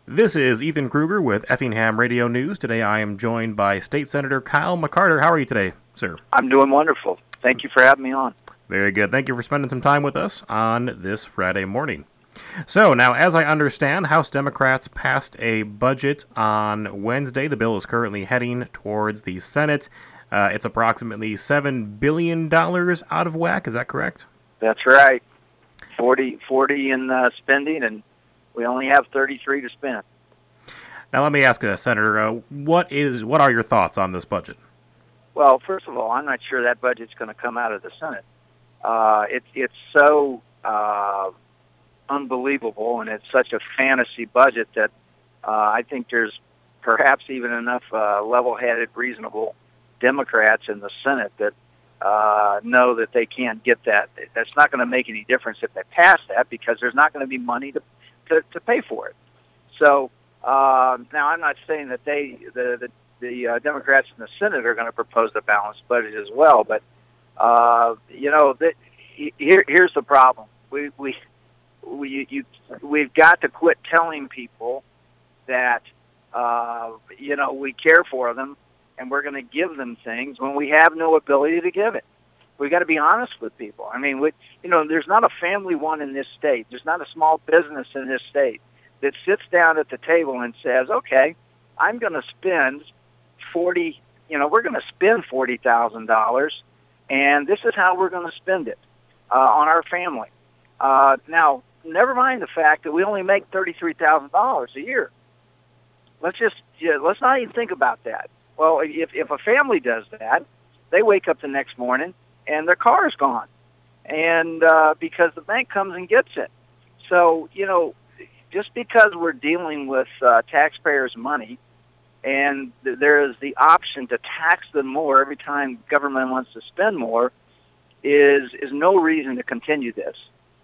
This is Ethan Kruger with Effingham Radio News. Today I am joined by State Senator Kyle McCarter. How are you today, sir? I'm doing wonderful. Thank you for having me on. Very good. Thank you for spending some time with us on this Friday morning. So, now, as I understand, House Democrats passed a budget on Wednesday. The bill is currently heading towards the Senate. It's approximately $7 billion out of whack. Is that correct? That's right. 40 in spending, and we only have 33 to spend. Now, let me ask Senator, what are your thoughts on this budget? Well, first of all, I'm not sure that budget's going to come out of the Senate. It's so unbelievable, and it's such a fantasy budget that I think there's perhaps even enough level-headed, reasonable Democrats in the Senate that know that they can't get that. That's not going to make any difference if they pass that, because there's not going to be money to pay for it. So now I'm not saying that the Democrats in the Senate are going to propose a balanced budget as well, but here's the problem. We've got to quit telling people that we care for them and we're going to give them things when we have no ability to give it. We've got to be honest with people. I mean, there's not a family one in this state. There's not a small business in this state that sits down at the table and says, okay, I'm going to spend we're going to spend $40,000, and this is how we're going to spend it on our family. Now, never mind the fact that we only make $33,000 a year. Let's not even think about that. Well, if a family does that, they wake up the next morning and their car is gone, and because the bank comes and gets it. So, just because we're dealing with taxpayers' money, and there is the option to tax them more every time government wants to spend more, is no reason to continue this.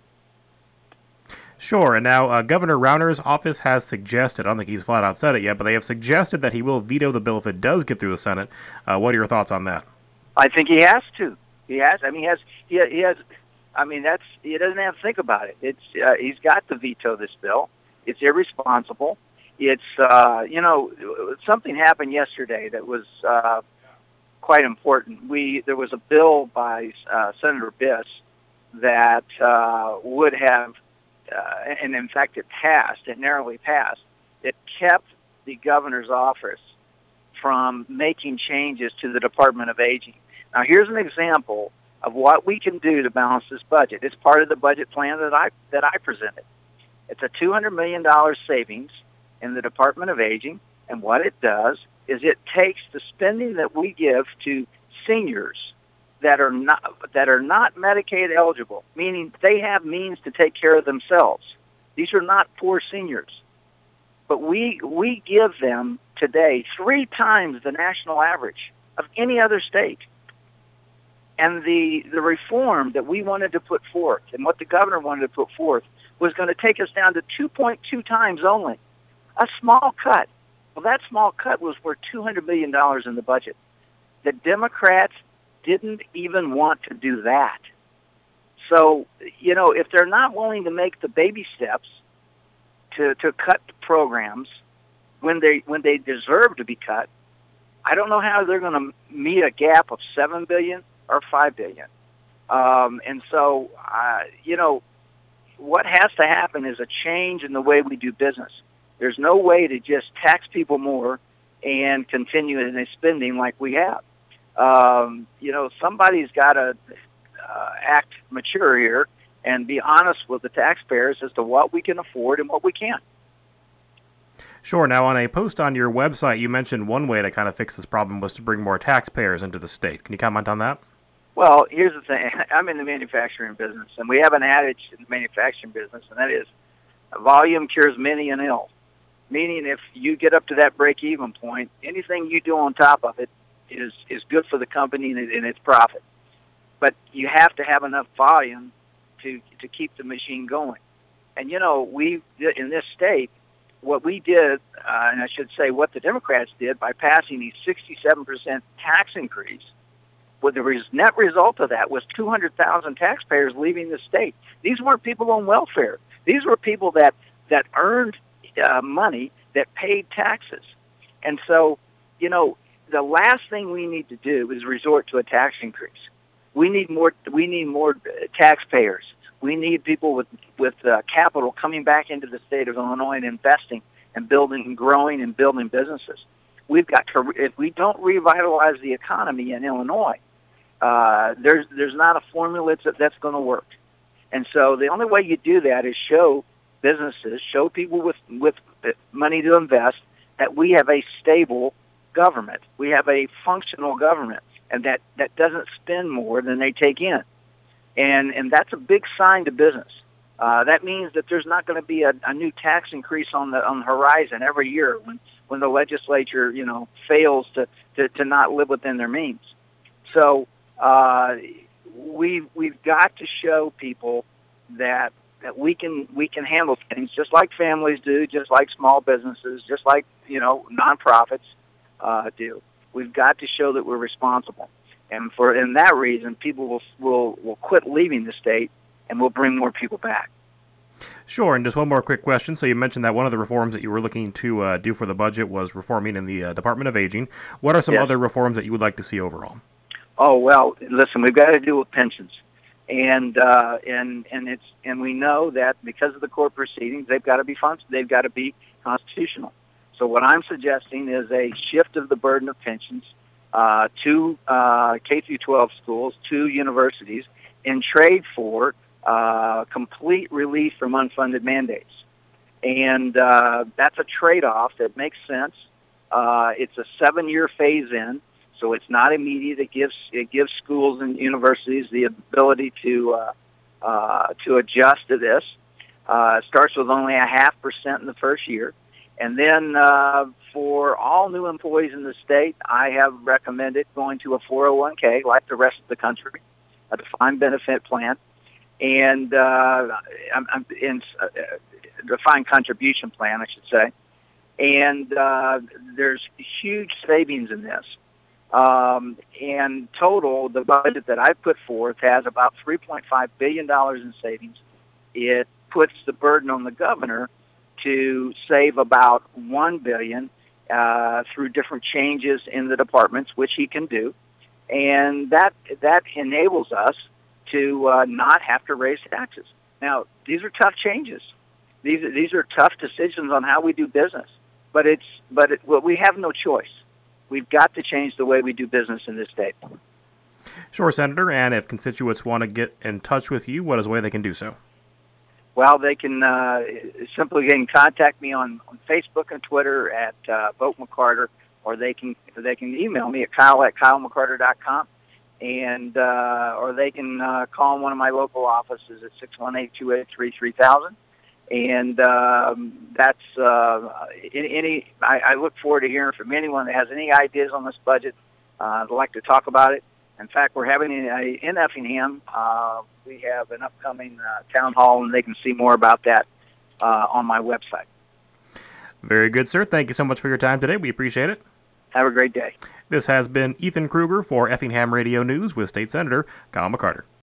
Sure, and now Governor Rauner's office has suggested, I don't think he's flat out said it yet, but they have suggested that he will veto the bill if it does get through the Senate. What are your thoughts on that? I think he has to. He has. I mean, he has. I mean, he doesn't have to think about it. He's got to veto this bill. It's irresponsible. It's something happened yesterday that was quite important. There was a bill by Senator Biss that would have, and in fact it passed. It narrowly passed. It kept the governor's office from making changes to the Department of Aging. Now, here's an example of what we can do to balance this budget. It's part of the budget plan that I presented. It's a $200 million savings in the Department of Aging, and what it does is it takes the spending that we give to seniors that are not Medicaid eligible, meaning they have means to take care of themselves. These are not poor seniors. But we give them today 3 times the national average of any other state. And the reform that we wanted to put forth and what the governor wanted to put forth was going to take us down to 2.2 times only. A small cut. Well, that small cut was worth $200 million in the budget. The Democrats didn't even want to do that. So, if they're not willing to make the baby steps to cut the programs when they deserve to be cut, I don't know how they're going to meet a gap of $7 billion or $5 billion. And so, what has to happen is a change in the way we do business. There's no way to just tax people more and continue in the spending like we have. Somebody's got to act mature here and be honest with the taxpayers as to what we can afford and what we can't. Sure. Now, on a post on your website, you mentioned one way to kind of fix this problem was to bring more taxpayers into the state. Can you comment on that? Well, here's the thing. I'm in the manufacturing business, and we have an adage in the manufacturing business, and that is volume cures many an ill. Meaning if you get up to that break-even point, anything you do on top of it is good for the company and its profit. But you have to have enough volume to keep the machine going. And, we in this state, what we did, and I should say what the Democrats did by passing a 67% tax increase, well, the net result of that was 200,000 taxpayers leaving the state. These weren't people on welfare. These were people that earned money that paid taxes. And so, the last thing we need to do is resort to a tax increase. We need more taxpayers. We need people with capital coming back into the state of Illinois and investing and building and growing and building businesses. If we don't revitalize the economy in Illinois, there's not a formula that's going to work. And so the only way you do that is show businesses, show people with money to invest that we have a stable government. We have a functional government, and that doesn't spend more than they take in. And that's a big sign to business. That means that there's not going to be a new tax increase on the horizon every year when the legislature, fails to not live within their means. So we've got to show people that we can handle things just like families do, just like small businesses, just like nonprofits do. We've got to show that we're responsible, and in that reason, people will quit leaving the state, and we'll bring more people back. Sure, and just one more quick question. So you mentioned that one of the reforms that you were looking to do for the budget was reforming in the Department of Aging. What are some other reforms that you would like to see overall? Oh, well, listen, we've got to do with pensions. And we know that because of the court proceedings, they've got to be constitutional. So what I'm suggesting is a shift of the burden of pensions to K through 12 schools, to universities, in trade for complete relief from unfunded mandates. And that's a trade-off that makes sense. It's a 7-year phase-in. So it's not immediate. It gives schools and universities the ability to adjust to this. It starts with only 0.5% in the first year, and then for all new employees in the state, I have recommended going to a 401k like the rest of the country, a defined benefit plan, and defined contribution plan, I should say. And there's huge savings in this. And total, the budget that I put forth has about $3.5 billion in savings. It puts the burden on the governor to save about $1 billion through different changes in the departments, which he can do. And that enables us to not have to raise taxes. Now, these are tough changes. These are tough decisions on how we do business. But we have no choice. We've got to change the way we do business in this state. Sure, Senator. And if constituents want to get in touch with you, what is the way they can do so? Well, they can simply contact me on Facebook and Twitter at Vote McCarter, or they can email me at Kyle@KyleMcCarter.com, and or they can call one of my local offices at 618-283-3000. And that's I look forward to hearing from anyone that has any ideas on this budget. I'd like to talk about it. In fact, we're having in Effingham. We have an upcoming town hall, and they can see more about that on my website. Very good, sir. Thank you so much for your time today. We appreciate it. Have a great day. This has been Ethan Kruger for Effingham Radio News with State Senator Kyle McCarter.